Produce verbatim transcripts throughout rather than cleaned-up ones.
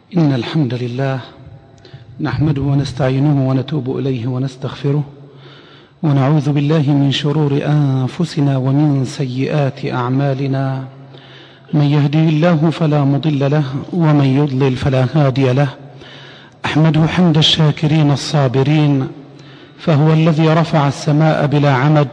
إن الحمد لله نحمده ونستعينه ونتوب إليه ونستغفره ونعوذ بالله من شرور أنفسنا ومن سيئات أعمالنا. من يهده الله فلا مضل له ومن يضلل فلا هادي له. أحمده حمد الشاكرين الصابرين، فهو الذي رفع السماء بلا عمد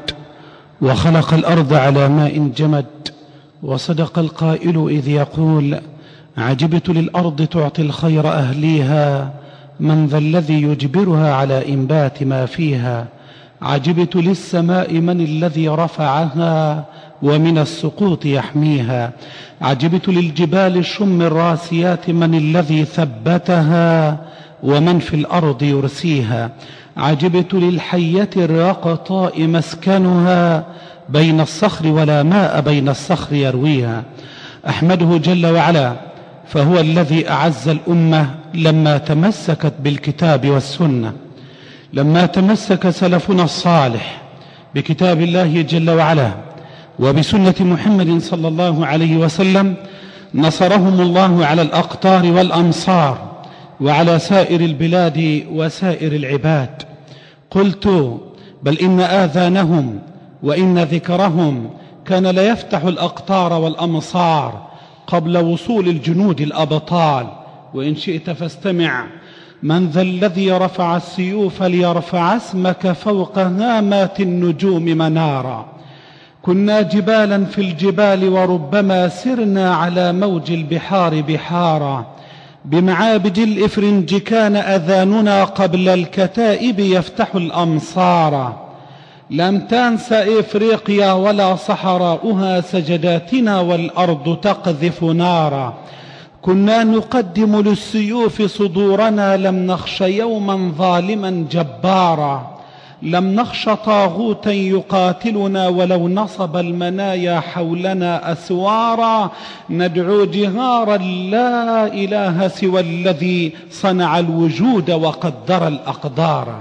وخلق الأرض على ماء جمد. وصدق القائل إذ يقول: عجبت للأرض تعطي الخير أهليها، من ذا الذي يجبرها على إنبات ما فيها. عجبت للسماء من الذي رفعها ومن السقوط يحميها. عجبت للجبال الشم الراسيات من الذي ثبتها ومن في الأرض يرسيها. عجبت للحية الرقطاء مسكنها، بين الصخر ولا ماء بين الصخر يرويها. أحمده جل وعلا، فهو الذي أعز الأمة لما تمسكت بالكتاب والسنة، لما تمسك سلفنا الصالح بكتاب الله جل وعلا وبسنة محمد صلى الله عليه وسلم، نصرهم الله على الأقطار والأمصار وعلى سائر البلاد وسائر العباد. قلت: بل إن آذانهم وإن ذكرهم كان ليفتح الأقطار والأمصار قبل وصول الجنود الأبطال. وإن شئت فاستمع: من ذا الذي رفع السيوف ليرفع اسمك فوق هامات النجوم منارا. كنا جبالا في الجبال وربما سرنا على موج البحار بحارا. بمعابد الإفرنج كان أذاننا قبل الكتائب يفتح الأمصار. لم تنس إفريقيا ولا صحراؤها سجداتنا والأرض تقذف نارا. كنا نقدم للسيوف صدورنا، لم نخش يوما ظالما جبارا. لم نخش طاغوتا يقاتلنا ولو نصب المنايا حولنا أسوارا. ندعو جهارا لا إله سوى الذي صنع الوجود وقدر الأقدار.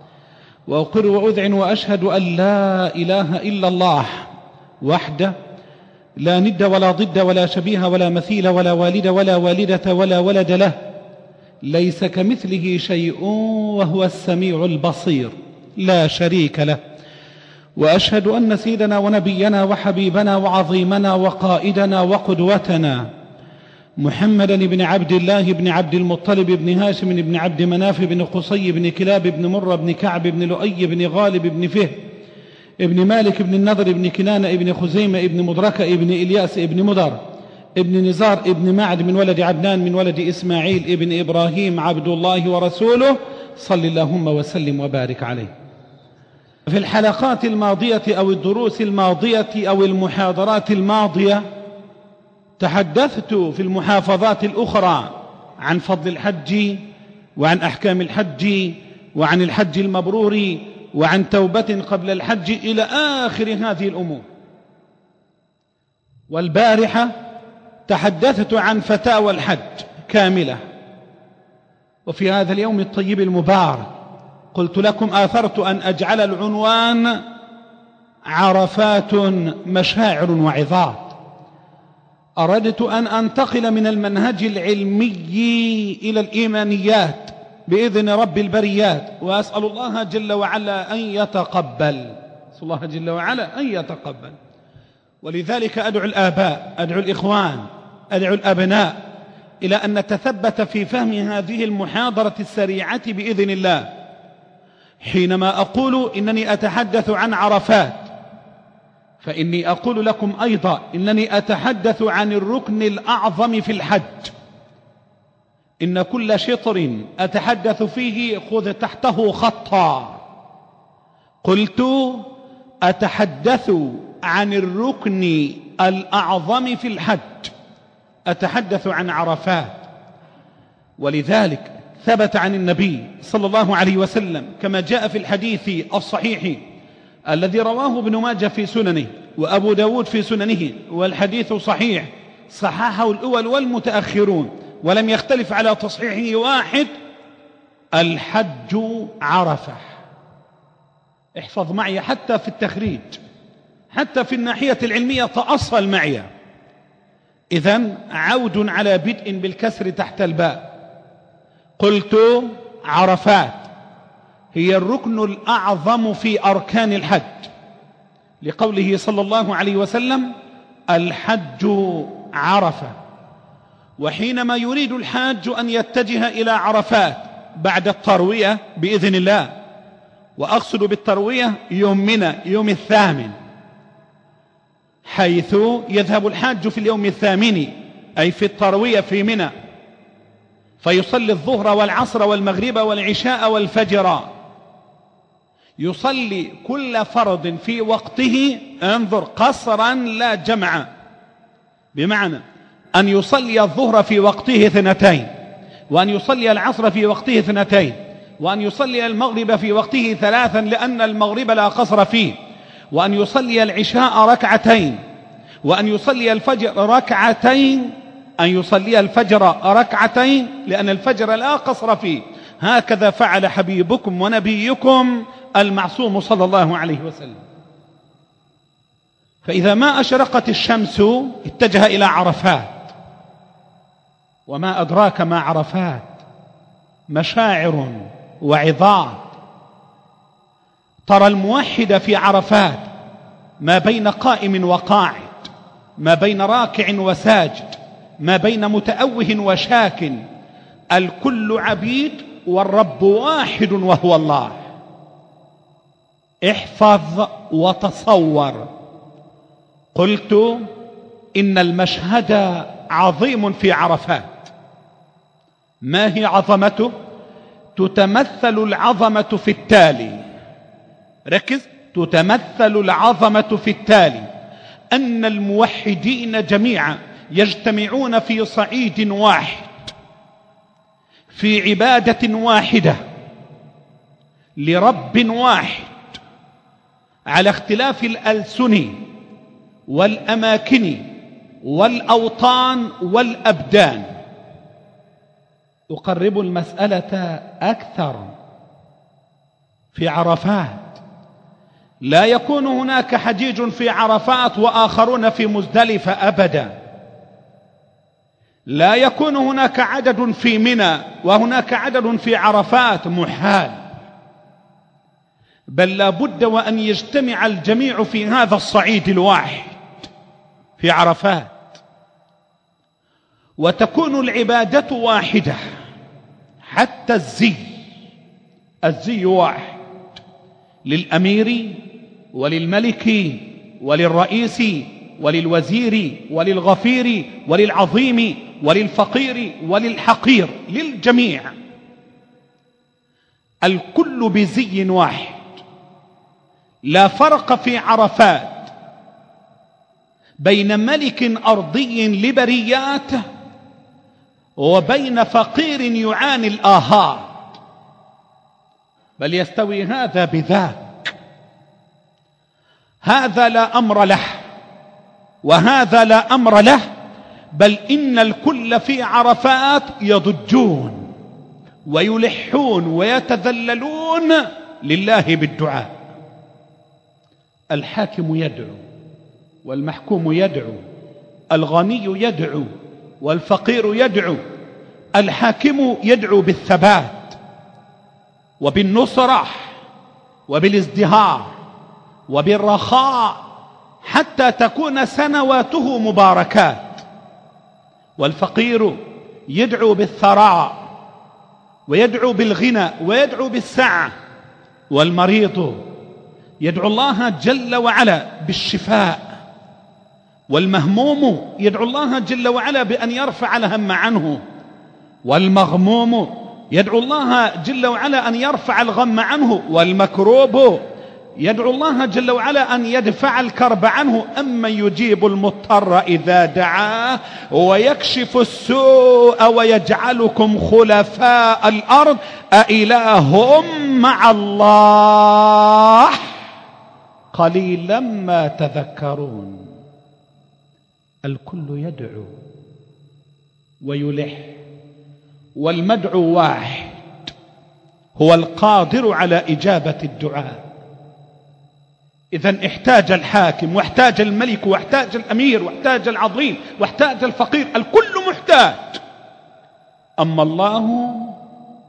وأقر وأذعن وأشهد أن لا إله إلا الله وحده، لا ند ولا ضد ولا شبيه ولا مثيل ولا والد ولا والدة ولا ولد له، ليس كمثله شيء وهو السميع البصير، لا شريك له. وأشهد أن سيدنا ونبينا وحبيبنا وعظيمنا وقائدنا وقدوتنا محمدا بن عبد الله بن عبد المطلب بن هاشم بن عبد مناف بن قصي بن كلاب بن مرة بن كعب بن لؤي بن غالب بن فهر ابن مالك بن النضر بن كنانة ابن خزيمة ابن مدركة ابن إلياس ابن مدر ابن نزار ابن معد من ولد عدنان من ولد إسماعيل ابن إبراهيم عبد الله ورسوله، صل اللهم وسلم وبارك عليه. في الحلقات الماضية أو الدروس الماضية أو المحاضرات الماضية تحدثت في المحافظات الأخرى عن فضل الحج وعن أحكام الحج وعن الحج المبرور وعن توبة قبل الحج إلى آخر هذه الأمور. والبارحة تحدثت عن فتاوى الحج كاملة. وفي هذا اليوم الطيب المبارك قلت لكم آثرت أن أجعل العنوان عرفات مشاعر وعظات. أردت أن أنتقل من المنهج العلمي إلى الإيمانيات بإذن رب البريات، وأسأل الله جل وعلا أن يتقبل، أسأل الله جل وعلا أن يتقبل. ولذلك أدعو الآباء، أدعو الإخوان، أدعو الأبناء إلى أن نتثبت في فهم هذه المحاضرة السريعة بإذن الله. حينما أقول إنني أتحدث عن عرفات، فإني أقول لكم أيضا إنني أتحدث عن الركن الأعظم في الحج. إن كل شطر أتحدث فيه خذ تحته خطا. قلت أتحدث عن الركن الأعظم في الحج، أتحدث عن عرفات. ولذلك ثبت عن النبي صلى الله عليه وسلم كما جاء في الحديث الصحيح الذي رواه ابن ماجه في سننه وأبو داود في سننه، والحديث صحيح صححه الأول والمتأخرون ولم يختلف على تصحيحه واحد: الحج عرفة. احفظ معي حتى في التخريج، حتى في الناحية العلمية تأصل معي. إذن عود على بدء بالكسر تحت الباء، قلت عرفات هي الركن الأعظم في أركان الحج، لقوله صلى الله عليه وسلم: الحج عرفة. وحينما يريد الحاج أن يتجه إلى عرفات بعد التروية بإذن الله، وأقصد بالتروية يوم منى، يوم الثامن، حيث يذهب الحاج في اليوم الثامن أي في التروية في منى، فيصلي الظهر والعصر والمغرب والعشاء والفجر، يصلي كل فرض في وقته، انظر، قصرا لا جمعا، بمعنى أن يصلي الظهر في وقته اثنتين، وأن يصلي العصر في وقته اثنتين، وأن يصلي المغرب في وقته ثلاثا لأن المغرب لا قصر فيه، وأن يصلي العشاء ركعتين، وأن يصلي الفجر ركعتين، أن يصلي الفجر ركعتين لأن الفجر لا قصر فيه. هكذا فعل حبيبكم ونبيكم المعصوم صلى الله عليه وسلم. فإذا ما أشرقت الشمس اتجه إلى عرفات. وما أدراك ما عرفات؟ مشاعر وعظات. ترى الموحد في عرفات ما بين قائم وقاعد، ما بين راكع وساجد، ما بين متأوه وشاك، الكل عبيد والرب واحد وهو الله. احفظ وتصور. قلت إن المشهد عظيم في عرفات. ما هي عظمته؟ تتمثل العظمة في التالي، ركز، تتمثل العظمة في التالي: أن الموحدين جميعا يجتمعون في صعيد واحد، في عبادة واحدة، لرب واحد، على اختلاف الألسن والأماكن والأوطان والأبدان. أقرب المسألة أكثر. في عرفات لا يكون هناك حجيج في عرفات وآخرون في مزدلفة أبدا. لا يكون هناك عدد في منى وهناك عدد في عرفات، محال. بل لا بد وأن يجتمع الجميع في هذا الصعيد الواحد في عرفات، وتكون العبادة واحدة، حتى الزي الزي واحد، للأمير وللملك وللرئيس وللوزير وللغفير وللعظيم وللفقير وللحقير، للجميع، الكل بزي واحد. لا فرق في عرفات بين ملك أرضي لبرياته وبين فقير يعاني الآهات، بل يستوي هذا بذاك. هذا لا أمر له وهذا لا أمر له، بل إن الكل في عرفات يضجون ويلحون ويتذللون لله بالدعاء. الحاكم يدعو والمحكوم يدعو، الغني يدعو والفقير يدعو. الحاكم يدعو بالثبات وبالنصرة وبالازدهار وبالرخاء حتى تكون سنواته مباركات، والفقير يدعو بالثراء ويدعو بالغنى ويدعو بالسعة، والمريض يدعو الله جل وعلا بالشفاء، والمهموم يدعو الله جل وعلا بأن يرفع الهم عنه، والمغموم يدعو الله جل وعلا أن يرفع الغم عنه، والمكروب يدعو الله جل وعلا أن يدفع الكرب عنه. أما يجيب المضطر إذا دعاه ويكشف السوء ويجعلكم خلفاء الأرض أإله مع الله قليلا ما تذكرون. الكل يدعو ويلح، والمدعو واحد هو القادر على إجابة الدعاء. إذن احتاج الحاكم واحتاج الملك واحتاج الأمير واحتاج العظيم واحتاج الفقير، الكل محتاج. أما الله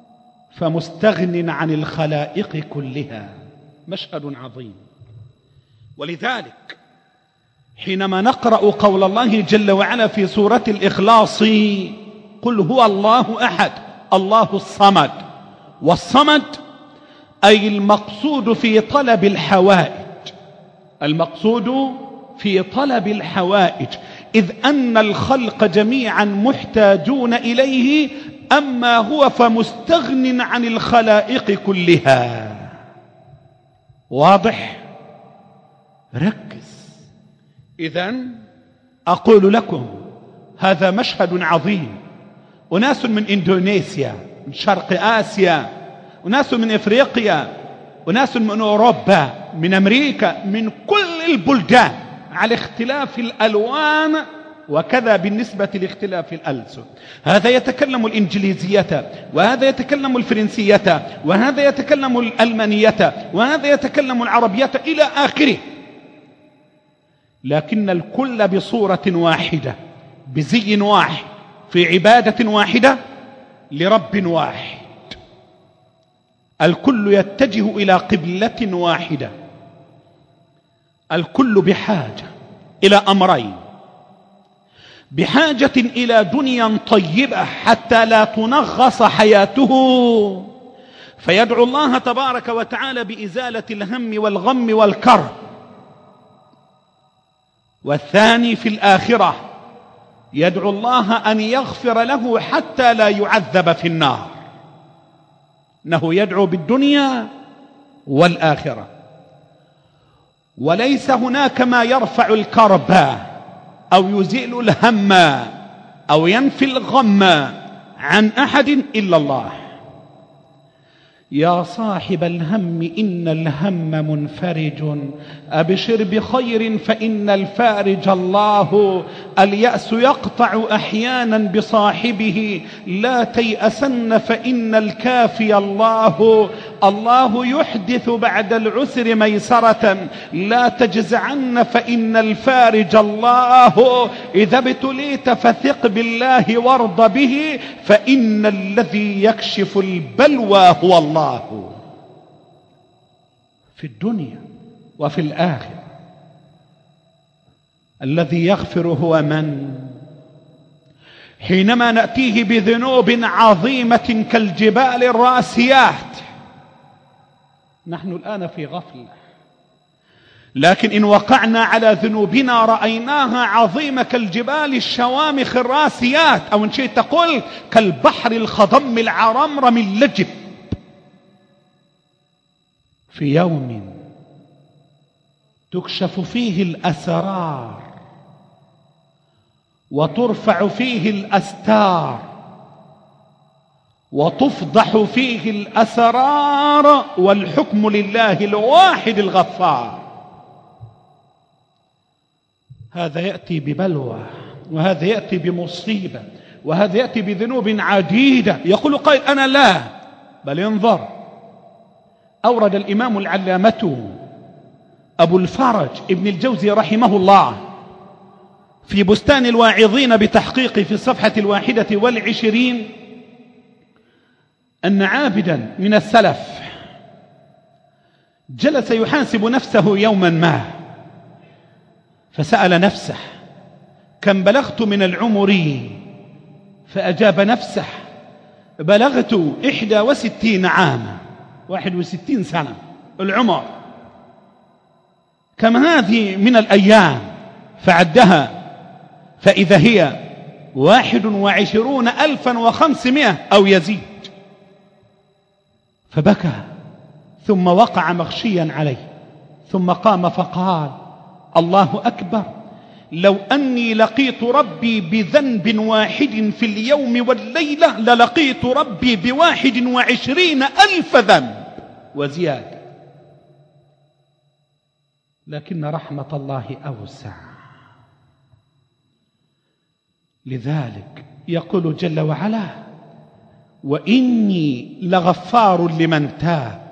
فمستغن عن الخلائق كلها. مشهد عظيم. ولذلك حينما نقرأ قول الله جل وعلا في سورة الإخلاص: قل هو الله أحد الله الصمد. والصمد أي المقصود في طلب الحوائج، المقصود في طلب الحوائج، إذ أن الخلق جميعا محتاجون إليه، أما هو فمستغن عن الخلائق كلها. واضح؟ ركز. إذن أقول لكم هذا مشهد عظيم. أناس من إندونيسيا، من شرق آسيا، أناس من إفريقيا، أناس من أوروبا، من أمريكا، من كل البلدان، على اختلاف الألوان، وكذا بالنسبة لاختلاف الألسن. هذا يتكلم الإنجليزية، وهذا يتكلم الفرنسية، وهذا يتكلم الألمانية، وهذا يتكلم العربية إلى آخره، لكن الكل بصورة واحدة، بزي واحد، في عبادة واحدة، لرب واحد. الكل يتجه إلى قبلة واحدة. الكل بحاجة إلى أمرين: بحاجة إلى دنيا طيبة حتى لا تنغص حياته، فيدعو الله تبارك وتعالى بإزالة الهم والغم والكرب. والثاني في الآخرة يدعو الله أن يغفر له حتى لا يعذب في النار. إنه يدعو بالدنيا والآخرة. وليس هناك ما يرفع الكرب أو يزيل الهم أو ينفي الغم عن أحد إلا الله. يا صاحب الهم إن الهم منفرج، أبشر بخير فإن الفارج الله. اليأس يقطع أحيانا بصاحبه، لا تيأسن فإن الكافي الله. الله يحدث بعد العسر ميسرة، لا تجزعن فإن الفارج الله. إذا ابتليت فثق بالله وارض به، فإن الذي يكشف البلوى هو الله. في الدنيا وفي الآخرة الذي يغفر هو من؟ حينما نأتيه بذنوب عظيمة كالجبال الراسيات. نحن الآن في غفلة، لكن إن وقعنا على ذنوبنا رأيناها عظيمة كالجبال الشوامخ الراسيات، أو إن شئت تقول كالبحر الخضم العرمرم اللجب. في يوم تكشف فيه الأسرار وترفع فيه الأستار وتفضح فيه الأسرار، والحكم لله الواحد الغفار. هذا يأتي ببلوى، وهذا يأتي بمصيبة، وهذا يأتي بذنوب عديدة. يقول قائل أنا لا، بل انظر. أورد الإمام العلامة أبو الفرج ابن الجوزي رحمه الله في بستان الواعظين بتحقيق في الصفحة الواحدة والعشرين أن عابدا من السلف جلس يحاسب نفسه يوما ما، فسأل نفسه: كم بلغت من العمر؟ فأجاب نفسه: بلغت إحدى وستين عاما، واحد وستين سنة العمر. كم هذه من الأيام؟ فعدها فإذا هي واحد وعشرون ألفا وخمسمائة أو يزيد. فبكى ثم وقع مغشيا عليه، ثم قام فقال: الله أكبر، لو أني لقيت ربي بذنب واحد في اليوم والليلة للقيت ربي بواحد وعشرين ألف ذنب وزيادة. لكن رحمة الله أوسع. لذلك يقول جل وعلا: وإني لغفار لمن تاب،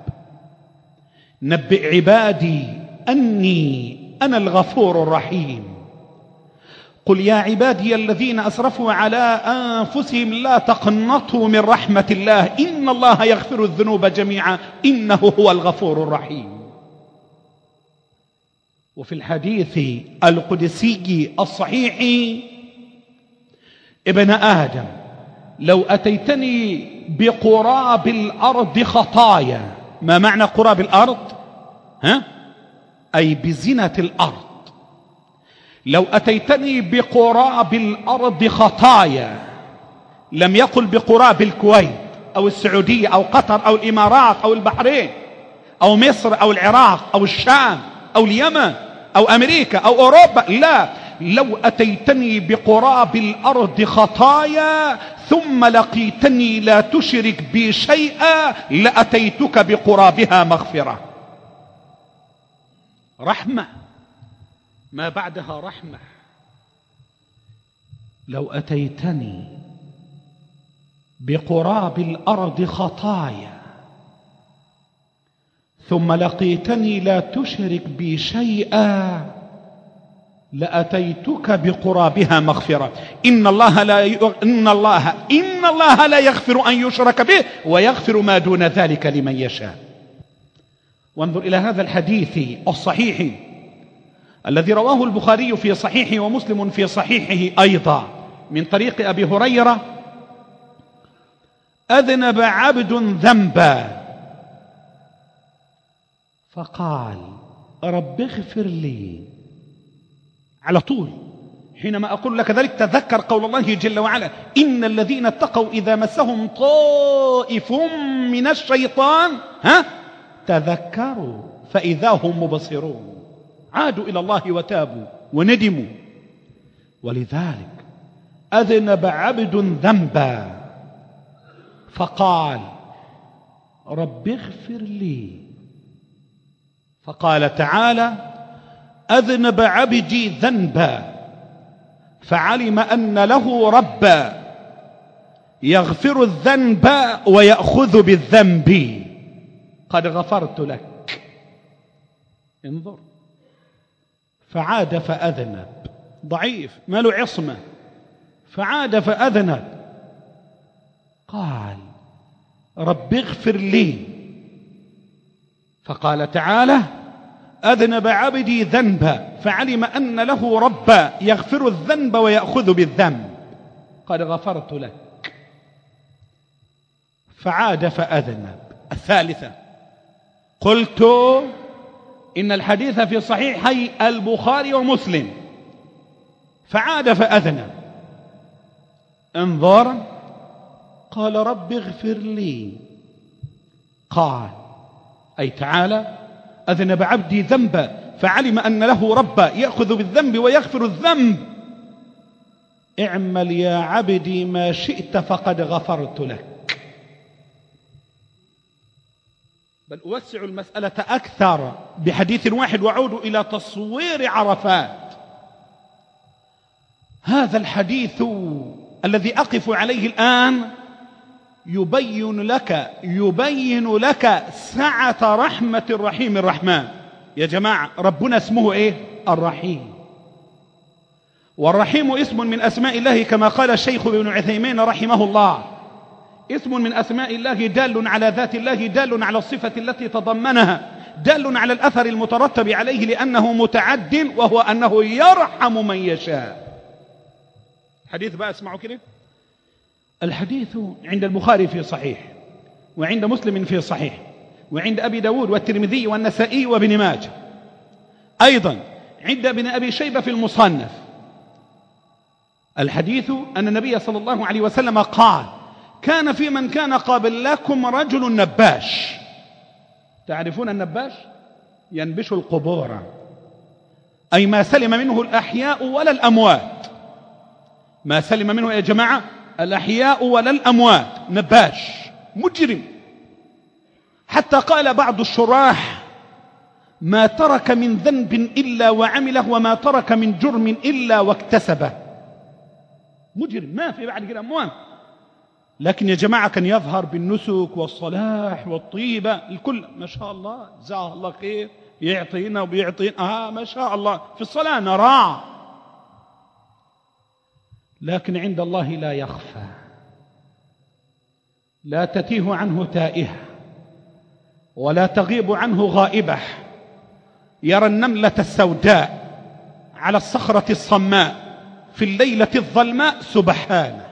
نبئ عبادي أني أنا الغفور الرحيم. قل يا عبادي الذين أسرفوا على أنفسهم لا تقنطوا من رحمة الله إن الله يغفر الذنوب جميعا إنه هو الغفور الرحيم. وفي الحديث القدسي الصحيح: ابن آدم لو أتيتني بقراب الأرض خطايا. ما معنى قراب الأرض؟ ها؟ أي بزنة الأرض. لو أتيتني بقراب الأرض خطايا، لم يقل بقراب الكويت أو السعودية أو قطر أو الإمارات أو البحرين أو مصر أو العراق أو الشام أو اليمن أو أمريكا أو أوروبا، لا، لو أتيتني بقراب الأرض خطايا ثم لقيتني لا تشرك بي شيئا لأتيتك بقرابها مغفرة. رحمة ما بعدها رحمة. لو أتيتني بقراب الأرض خطايا ثم لقيتني لا تشرك بي شيئا لأتيتك بقرابها مغفرة. إن الله لا ي... إن الله إن الله لا يغفر أن يشرك به ويغفر ما دون ذلك لمن يشاء. وانظر إلى هذا الحديث الصحيح الذي رواه البخاري في صحيحه ومسلم في صحيحه أيضا من طريق أبي هريرة: أذنب عبد ذنبا فقال رب اغفر لي. على طول حينما أقول لك ذلك تذكر قول الله جل وعلا: إن الذين اتقوا إذا مسهم طائف من الشيطان ها تذكروا فإذا هم مبصرون، عادوا إلى الله وتابوا وندموا. ولذلك أذنب عبد ذنبا فقال رب اغفر لي. فقال تعالى: أذنب عبدي ذنبا فعلم أن له ربا يغفر الذنب ويأخذ بالذنب قد غفرت لك. انظر، فعاد فأذنب، ضعيف ما له عصمة، فعاد فأذنب قال رب اغفر لي. فقال تعالى: أذنب عبدي ذنبا فعلم أن له ربا يغفر الذنب ويأخذ بالذنب قد غفرت لك. فعاد فأذنب. الثالثة: قلت إن الحديث في صحيحي البخاري ومسلم. فعاد فأذنب، انظر، قال رب اغفر لي. قال أي تعالى: أذنب عبدي ذنبا فعلم أن له ربا يأخذ بالذنب ويغفر الذنب اعمل يا عبدي ما شئت فقد غفرت لك. بل أوسع المسألة أكثر بحديث واحد وأعود إلى تصوير عرفات. هذا الحديث الذي أقف عليه الآن يبين لك يبين لك سعة رحمة الرحيم الرحمن. يا جماعة، ربنا اسمه إيه؟ الرحيم. والرحيم اسم من أسماء الله كما قال الشيخ ابن عثيمين رحمه الله، اسم من أسماء الله دال على ذات الله، دال على الصفة التي تضمنها، دال على الأثر المترتب عليه لأنه متعد، وهو أنه يرحم من يشاء. حديث بقى اسمعوا كده. الحديث عند البخاري في صحيح، وعند مسلم في صحيح، وعند أبي داود والترمذي والنسائي وابن ماجه، أيضا عند ابن أبي شيبة في المصنف. الحديث أن النبي صلى الله عليه وسلم قال: كان في من كان قبلكم رجل نباش. تعرفون النباش؟ ينبش القبور، أي ما سلم منه الأحياء ولا الأموات. ما سلم منه يا جماعة الأحياء ولا الأموات، نباش مجرم. حتى قال بعض الشراح: ما ترك من ذنب إلا وعمله وما ترك من جرم إلا واكتسبه. مجرم، ما في بعد كده أموات. لكن يا جماعة كان يظهر بالنسك والصلاح والطيبة، الكل ما شاء الله جزاه الله خير، يعطينا وبيعطينا آه ما شاء الله. في الصلاة نراه لكن عند الله لا يخفى، لا تتيه عنه تائهة ولا تغيب عنه غائبة. يرى النملة السوداء على الصخرة الصماء في الليلة الظلماء سبحانه.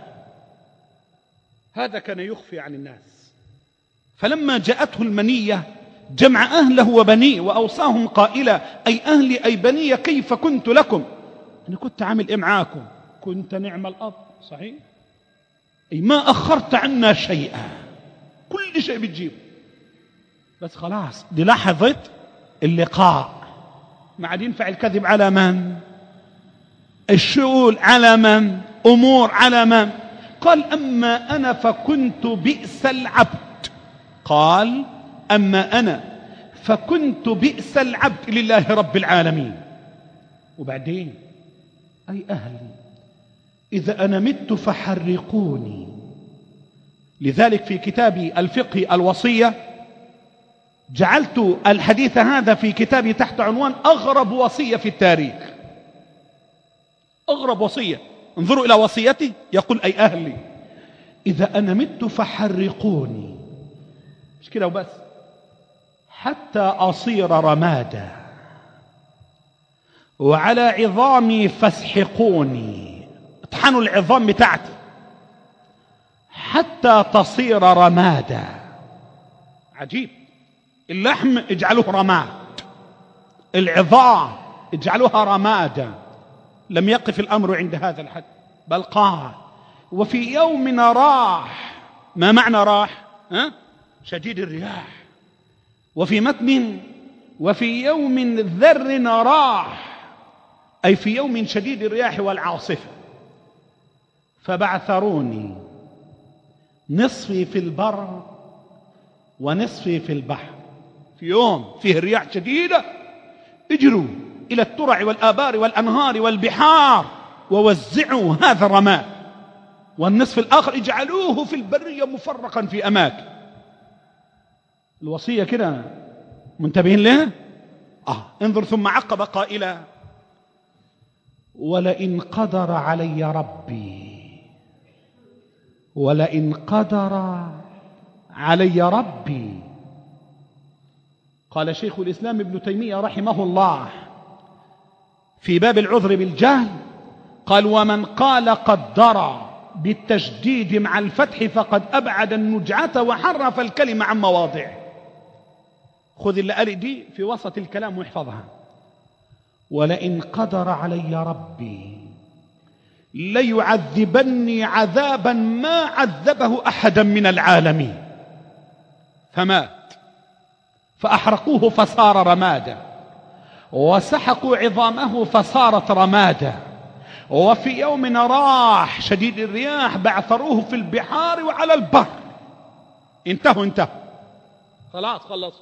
هذا كان يخفي عن الناس. فلما جاءته المنية جمع أهله وبنيه وأوصاهم قائلا: أي أهلي أي بني كيف كنت لكم؟ أنا كنت عامل إيه معاكم؟ كنت نعم الأب، صحيح؟ أي ما أخرت عنا شيئا، كل شيء بتجيب، بس خلاص دي لحظة اللقاء. ما عاد ينفع الكذب على من؟ الشؤون على من؟ أمور على من؟ قال: أما أنا فكنت بئس العبد. قال: أما أنا فكنت بئس العبد لله رب العالمين. وبعدين: أي أهلي إذا أنا مت فحرقوني. لذلك في كتابي الفقه الوصية جعلت الحديث هذا في كتابي تحت عنوان أغرب وصية في التاريخ. أغرب وصية. انظروا إلى وصيتي، يقول: أي أهلي إذا أنا مت فحرقوني، مش كده وبس، حتى أصير رمادا، وعلى عظامي فاسحقوني، اطحنوا العظام بتاعتي حتى تصير رمادا. عجيب، اللحم اجعلوه رماد، العظام اجعلوها رمادا. لم يقف الأمر عند هذا الحد، بل قال: وفي يوم راح. ما معنى راح؟ ها؟ شديد الرياح. وفي متن: وفي يوم ذر راح، أي في يوم شديد الرياح والعاصفة. فبعثروني نصفي في البر ونصفي في البحر. في يوم فيه الرياح شديدة اجروا إلى الترع والآبار والأنهار والبحار ووزعوا هذا الرماد، والنصف الآخر اجعلوه في البرية مفرقا في أماكن. الوصية كده، منتبهين لها؟ آه انظر. ثم عقب قائلا: ولئن قدر علي ربي، ولئن قدر علي ربي. قال شيخ الإسلام ابن تيمية رحمه الله في باب العذر بالجهل، قال: ومن قال قدر بالتشديد مع الفتح فقد أبعد النجعة وحرف الكلمة عن مواضعه. خذ اللي قال دي في وسط الكلام واحفظها: ولئن قدر علي ربي ليعذبني عذابا ما عذبه أحدا من العالمين. فمات، فأحرقوه فصار رمادا، وسحقوا عظامه فصارت رمادا. وفي يوم راح شديد الرياح بعثروه في البحار وعلى البر. انتهوا انتهوا خلاص خلصوا.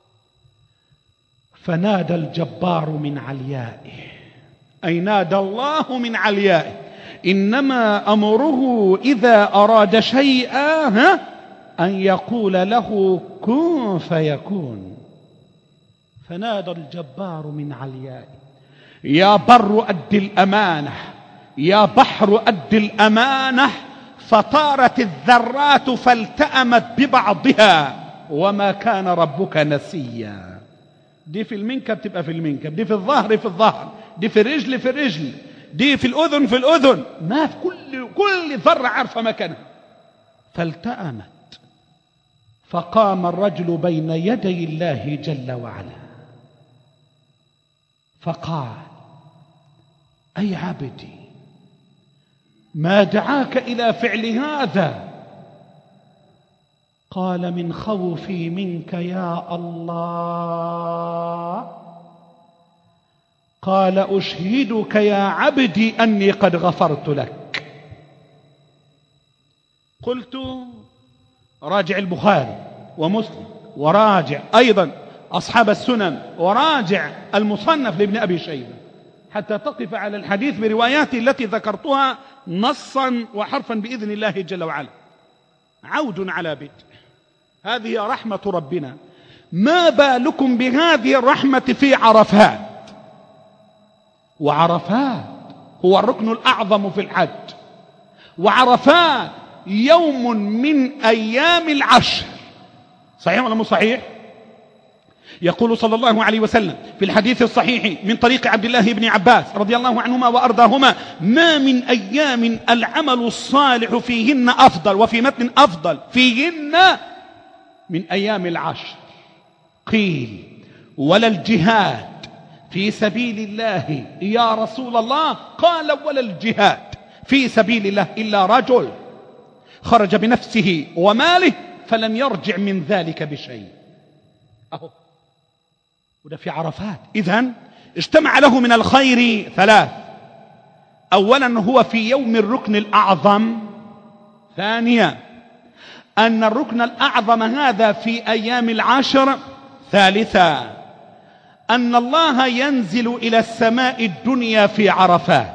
فنادى الجبار من عليائه، أي نادى الله من عليائه: إنما أمره إذا أراد شيئا أن يقول له كن فيكون. فنادى الجبار من عليائه: يا بر أد الأمانة، يا بحر أد الأمانة. فطارت الذرات فالتأمت ببعضها وما كان ربك نسيا. دي في المنكب تبقى في المنكب، دي في الظهر في الظهر، دي في الرجل في الرجل، دي في الأذن في الأذن، ما في كل كل ذرة عارفة مكانها. فالتأمت، فقام الرجل بين يدي الله جل وعلا فقال: أي عبدي ما دعاك إلى فعل هذا؟ قال: من خوفي منك يا الله. قال: أشهدك يا عبدي أني قد غفرت لك. قلت: راجع البخاري ومسلم، وراجع أيضا أصحاب السنن، وراجع المصنف لابن أبي شيبة، حتى تقف على الحديث برواياتي التي ذكرتها نصا وحرفا بإذن الله جل وعلا. عود على بدء، هذه رحمة ربنا. ما بالكم بهذه الرحمة في عرفات؟ وعرفات هو الركن الأعظم في الحج، وعرفات يوم من أيام العشر. صحيح ولا مو صحيح؟ يقول صلى الله عليه وسلم في الحديث الصحيح من طريق عبد الله بن عباس رضي الله عنهما وأرضاهما: ما من أيام العمل الصالح فيهن أفضل، وفي متن أفضل فيهن من أيام العشر. قيل: ولا الجهاد في سبيل الله يا رسول الله؟ قال: ولا الجهاد في سبيل الله إلا رجل خرج بنفسه وماله فلم يرجع من ذلك بشيء. أهو وده في عرفات. إذن اجتمع له من الخير ثلاث: أولا هو في يوم الركن الأعظم، ثانيا أن الركن الأعظم هذا في أيام العشر، ثالثا أن الله ينزل إلى السماء الدنيا في عرفات.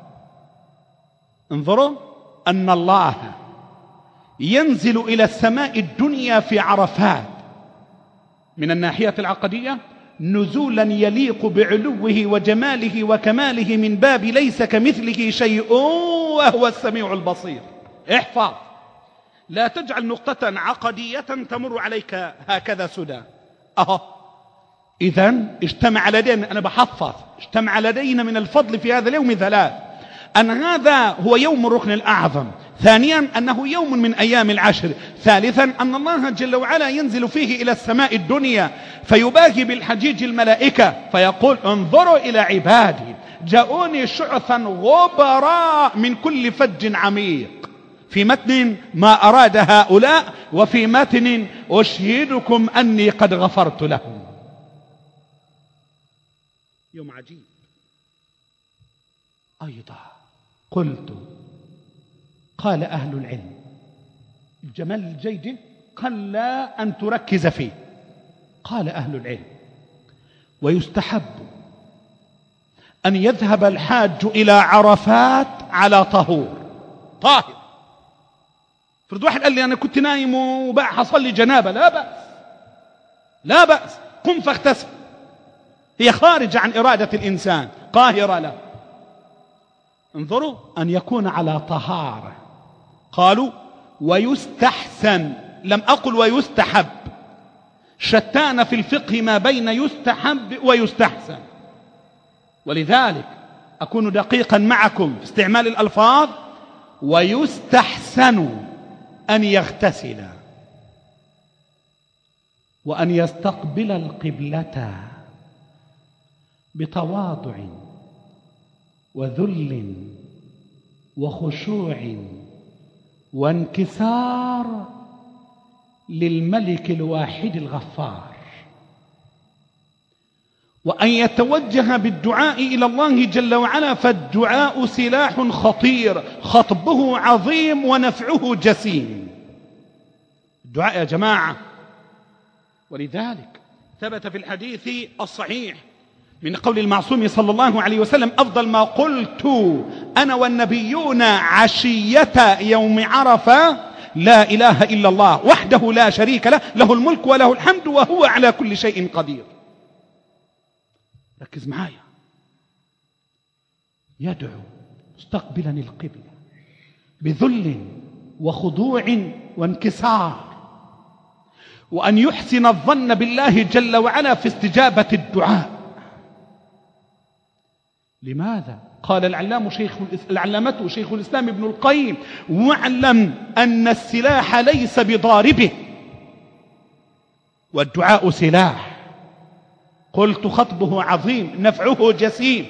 انظروا، أن الله ينزل إلى السماء الدنيا في عرفات من الناحية العقدية نزولا يليق بعلوه وجماله وكماله من باب ليس كمثله شيء وهو السميع البصير. احفظ، لا تجعل نقطة عقدية تمر عليك هكذا سدى. أهو إذن اجتمع لدينا، أنا بحفظ، اجتمع لدينا من الفضل في هذا اليوم ثلاث: أن هذا هو يوم الركن الأعظم، ثانيا أنه يوم من أيام العشر، ثالثا أن الله جل وعلا ينزل فيه إلى السماء الدنيا فيباهي بالحجيج الملائكة فيقول: انظروا إلى عبادي جاءوني شعثا غبراء من كل فج عميق. في متن: ما أراد هؤلاء، وفي متن: أشهدكم أني قد غفرت لهم. يوم عجيب. أيضا قلت: قال أهل العلم الجمال الجيد قل أن تركز فيه. قال أهل العلم: ويستحب أن يذهب الحاج إلى عرفات على طهور طاهر. فرد واحد قال لي: أنا كنت نايم وبقى حصل لي جنابة، لا بأس، لا بأس، قم فاغتسل. هي خارجة عن إرادة الإنسان، قاهرة له. انظروا، أن يكون على طهارة. قالوا: ويستحسن، لم أقل ويستحب، شتان في الفقه ما بين يستحب ويستحسن، ولذلك أكون دقيقا معكم في استعمال الألفاظ. ويستحسن أن يغتسل وأن يستقبل القبلة بتواضع وذل وخشوع وانكسار للملك الواحد الغفار، وأن يتوجه بالدعاء إلى الله جل وعلا، فالدعاء سلاح خطير خطبه عظيم ونفعه جسيم. الدعاء يا جماعة، ولذلك ثبت في الحديث الصحيح من قول المعصوم صلى الله عليه وسلم: أفضل ما قلت أنا والنبيون عشية يوم عرفة لا إله إلا الله وحده لا شريك له، له الملك وله الحمد وهو على كل شيء قدير. ركز معايا. يدعو مستقبلا القبلة بذل وخضوع وانكسار، وأن يحسن الظن بالله جل وعلا في استجابة الدعاء. لماذا؟ قال العلام شيخ العلامة شيخ الإسلام ابن القيم: واعلم أن السلاح ليس بضاربه والدعاء سلاح. قلت: خطبه عظيم نفعه جسيم،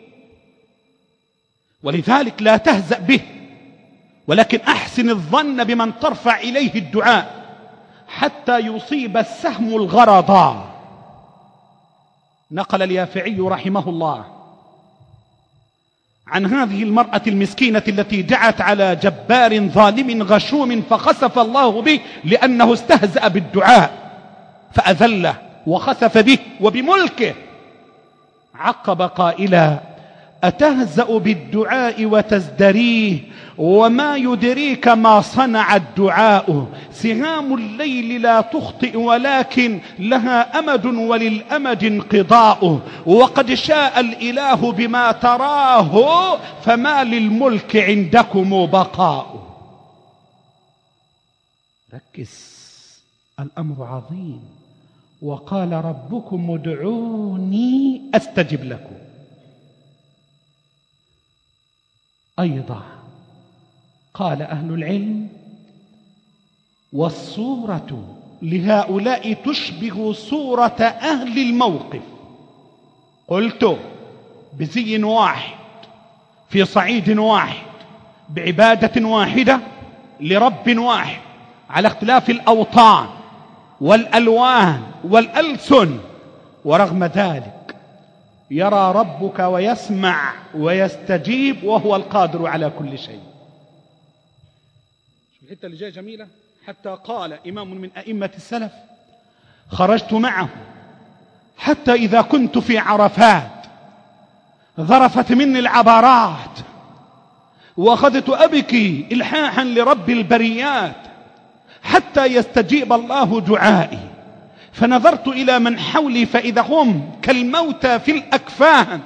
ولذلك لا تهزأ به، ولكن أحسن الظن بمن ترفع إليه الدعاء حتى يصيب السهم الغرض. نقل اليافعي رحمه الله عن هذه المرأة المسكينة التي دعت على جبار ظالم غشوم فخسف الله به لأنه استهزأ بالدعاء فأذله وخسف به وبملكه. عقب قائلا: أتهزأ بالدعاء وتزدريه وما يدريك ما صنع الدعاء. سهام الليل لا تخطئ ولكن لها أمد وللأمد انقضاء. وقد شاء الإله بما تراه فما للملك عندكم بقاء. ركز، الأمر عظيم. وقال ربكم ادعوني أستجب لكم. أيضا قال أهل العلم والصورة لهؤلاء تشبه صورة أهل الموقف. قلت بزي واحد في صعيد واحد بعبادة واحدة لرب واحد على اختلاف الأوطان والألوان والألسن، ورغم ذلك يرى ربك ويسمع ويستجيب وهو القادر على كل شيء. شو الحتة اللي جاية جميلة؟ حتى قال إمام من أئمة السلف خرجت معه حتى إذا كنت في عرفات ذرفت مني العبرات وأخذت أبكي إلحاحا لرب البريات حتى يستجيب الله دعائي، فنظرت إلى من حولي فإذا هم كالموتى في الأكفان،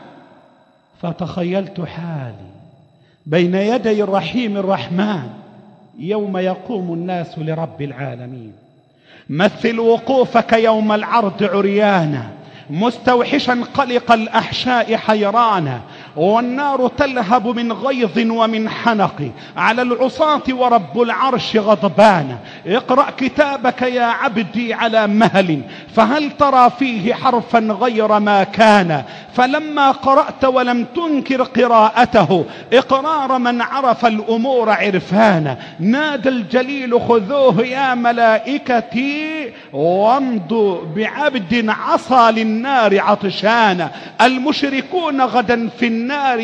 فتخيلت حالي بين يدي الرحيم الرحمن يوم يقوم الناس لرب العالمين. مثل وقوفك يوم العرض عريانا مستوحشا قلق الأحشاء حيرانا، والنار تلهب من غيظ ومن حنق على العصاة ورب العرش غضبان. اقرأ كتابك يا عبدي على مهل فهل ترى فيه حرفا غير ما كان، فلما قرأت ولم تنكر قراءته إقرار من عرف الأمور عرفانا. نادى الجليل خذوه يا ملائكتي وامضوا بعبد عصى للنار عطشانا. المشركون غدا في النار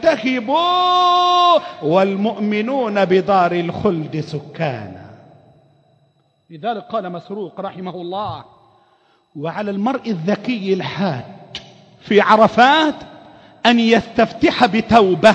يلتهبوا والمؤمنون بدار الخلد سكانا. لذلك قال مسروق رحمه الله وعلى المرء الذكي الحاج في عرفات أن يستفتح بتوبة،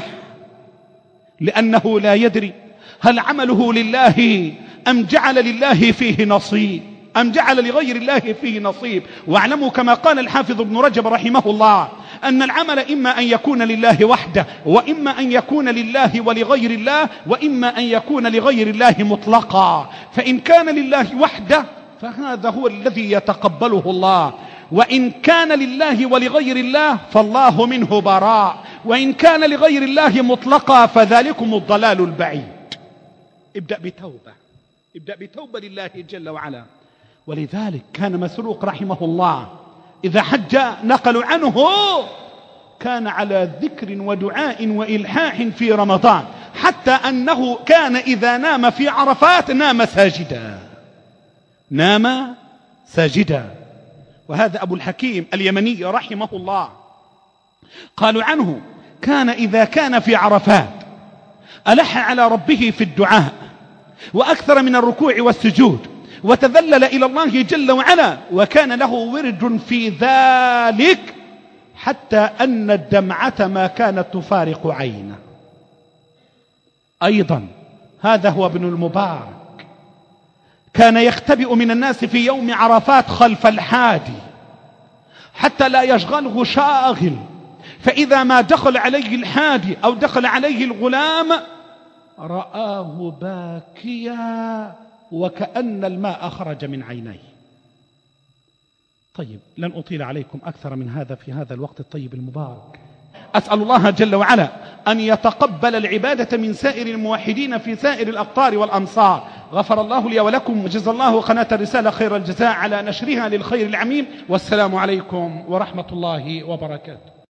لأنه لا يدري هل عمله لله أم جعل لله فيه نصيب أم جعل لغير الله فيه نصيب. واعلموا كما قال الحافظ ابن رجب رحمه الله أن العمل إما أن يكون لله وحده، وإما أن يكون لله ولغير الله، وإما أن يكون لغير الله مطلقا. فإن كان لله وحده فهذا هو الذي يتقبله الله، وإن كان لله ولغير الله فالله منه براء، وإن كان لغير الله مطلقا فذلكم الضلال البعيد. ابدأ بتوبة، ابدأ بتوبة لله جل وعلا. ولذلك كان مسروق رحمه الله إذا حج نقلوا عنه كان على ذكر ودعاء وإلحاح في رمضان، حتى أنه كان إذا نام في عرفات نام ساجدا، نام ساجدا. وهذا أبو الحكيم اليمني رحمه الله قالوا عنه كان إذا كان في عرفات ألح على ربه في الدعاء وأكثر من الركوع والسجود وتذلل إلى الله جل وعلا، وكان له ورد في ذلك حتى أن الدمعة ما كانت تفارق عينه. أيضا هذا هو ابن المبارك كان يختبئ من الناس في يوم عرفات خلف الحادي حتى لا يشغله شاغل، فإذا ما دخل عليه الحادي أو دخل عليه الغلام رآه باكيا وكأن الماء خرج من عينيه. طيب لن أطيل عليكم أكثر من هذا في هذا الوقت الطيب المبارك. أسأل الله جل وعلا أن يتقبل العبادة من سائر الموحدين في سائر الأقطار والأمصار. غفر الله لي ولكم، وجزا الله قناة الرسالة خير الجزاء على نشرها للخير العميم. والسلام عليكم ورحمة الله وبركاته.